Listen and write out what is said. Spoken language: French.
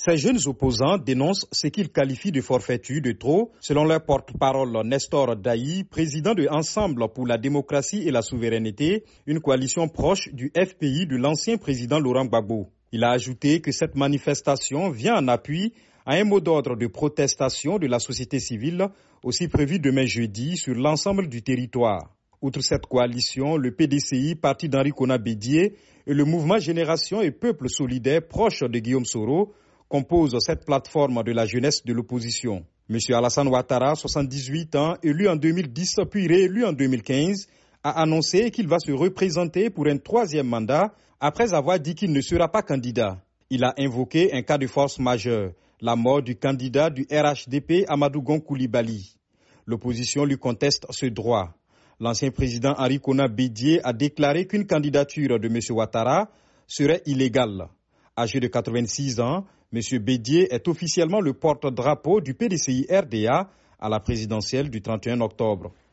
Ces jeunes opposants dénoncent ce qu'ils qualifient de forfaiture de trop, selon leur porte-parole Nestor Daï, président de Ensemble pour la démocratie et la souveraineté, une coalition proche du FPI de l'ancien président Laurent Gbagbo. Il a ajouté que cette manifestation vient en appui à un mot d'ordre de protestation de la société civile, aussi prévu demain jeudi sur l'ensemble du territoire. Outre cette coalition, le PDCI, parti d'Henri Konan Bédié, et le mouvement Génération et Peuple solidaire proche de Guillaume Soro composent cette plateforme de la jeunesse de l'opposition. M. Alassane Ouattara, 78 ans, élu en 2010 puis réélu en 2015, a annoncé qu'il va se représenter pour un troisième mandat après avoir dit qu'il ne sera pas candidat. Il a invoqué un cas de force majeure, la mort du candidat du RHDP Amadou Gon Coulibaly. L'opposition lui conteste ce droit. L'ancien président Henri Konan Bédié a déclaré qu'une candidature de M. Ouattara serait illégale. Âgé de 86 ans, M. Bédié est officiellement le porte-drapeau du PDCI RDA à la présidentielle du 31 octobre.